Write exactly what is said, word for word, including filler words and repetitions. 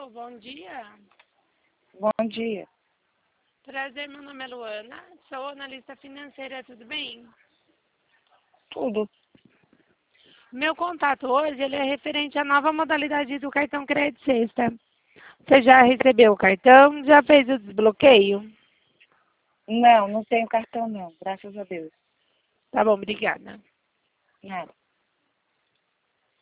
Alô, bom dia. Bom dia. Prazer, meu nome é Luana, sou analista financeira, tudo bem? Tudo. Meu contato hoje ele é referente à nova modalidade do cartão Crédito Sexta. Você já recebeu o cartão? Já fez o desbloqueio? Não, não tenho cartão não, graças a Deus. Tá bom, obrigada. Nada.